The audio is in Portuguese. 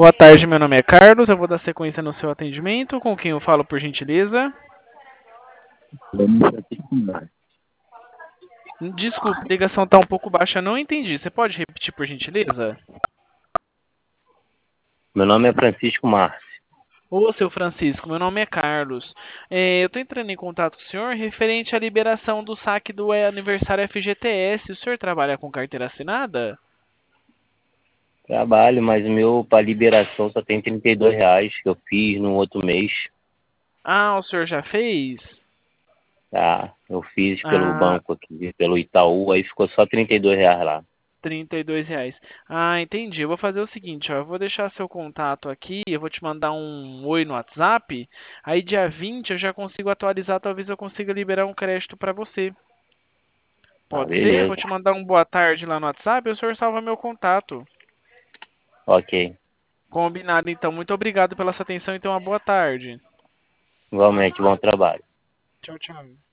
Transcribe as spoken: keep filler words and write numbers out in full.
Boa tarde, meu nome é Carlos. Eu vou dar sequência no seu atendimento. Com quem eu falo, por gentileza? Desculpe, a ligação está um pouco baixa, eu não entendi. Você pode repetir, por gentileza? Meu nome é Francisco Márcio. Ô, seu Francisco, meu nome é Carlos. É, eu estou entrando em contato com o senhor referente à liberação do saque do eh, aniversário F G T S. O senhor trabalha com carteira assinada? Trabalho, mas o meu para liberação só tem trinta e dois reais que eu fiz no outro mês. Ah, o senhor já fez? Tá? Eu fiz pelo Ah, banco aqui, pelo Itaú, aí ficou só trinta e dois reais lá. trinta e dois reais. Ah, entendi. Eu vou fazer o seguinte, ó. Eu vou deixar seu contato aqui, eu vou te mandar um oi no WhatsApp. Aí dia vinte eu já consigo atualizar, talvez eu consiga liberar um crédito para você. Ah, Pode ser? Vou beleza. te mandar um boa tarde lá no WhatsApp, o senhor salva meu contato. Ok. Combinado, então. Muito obrigado pela sua atenção e tenha uma boa tarde. Igualmente, bom trabalho. Tchau, tchau.